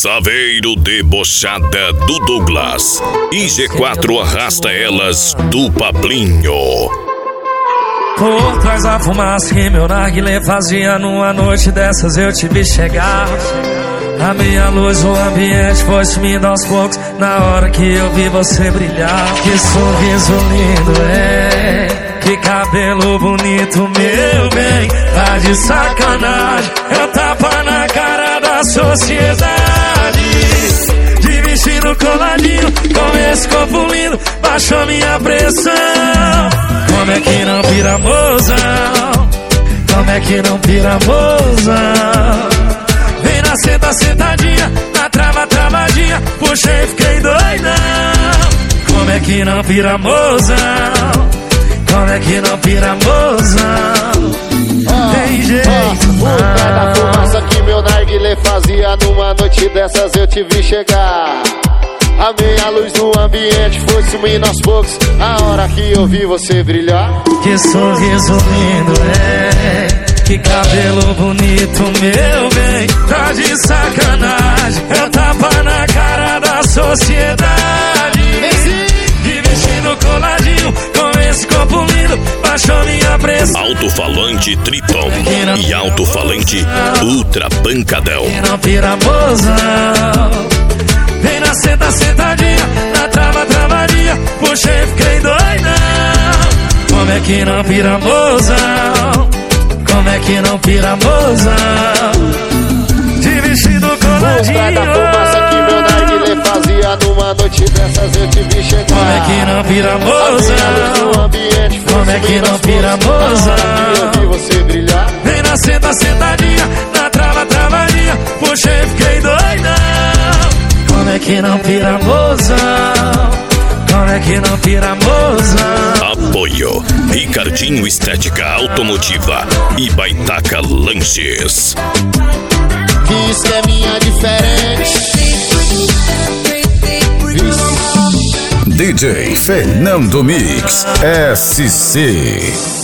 Saveiro debochada do Douglas e G4 arrasta elas do Pablinho. Por trás da fumaça que meu narguilé fazia, numa noite dessas eu te vi chegar. A minha luz, o ambiente foi sumindo aos poucos, na hora que eu vi você brilhar. Que sorriso lindo, que cabelo bonito, meu bem, tá de sacanagem. Eu tapa na cara da sociedade, de vestido coladinho, com esse corpo lindo, baixou minha pressão. Como é que não pira, mozão? Como é que não pira, mozão? Vem na senta, sentadinha, na trava, travadinha, puxei, fiquei doidão. Como é que não pira, mozão? Como é que não pira, mozão? Tem jeito não. O pé da fumaça que meu narguilé fazia, numa noite dessas eu te vi chegar. A meia luz no ambiente foi sumindo aos poucos, a hora que eu vi você brilhar. Que sorriso lindo, que cabelo bonito, meu bem, tá de sacanagem. Eu tapa na cara da sociedade, de vestido coladinho, com esse corpo lindo, baixou minha pressão. Alto-falante Triton e alto-falante Ultra Pancadão. Que não pira, mozão? Vem na senta, sentadinha, na trava, travadinha, puxei, fiquei doidão. Como é que não pira, mozão? Como é que não pira, mozão? De vestido coladinho. O pé da fumaça que meu narguilé fazia, numa noite dessas eu te vi chegar. Como é que não pira, mozão? Como é que não pira, mozão? Eu vi você brilhar. Vem na senta, sentadinha, na trava, travadinha, puxei, fiquei doidão. Como é que não pira, mozão? Como é que não pira, mozão? Apoio Ricardinho Estética Automotiva e Baitaca Lanches. Isso que é minha diferente. DJ Fernando Mix SC.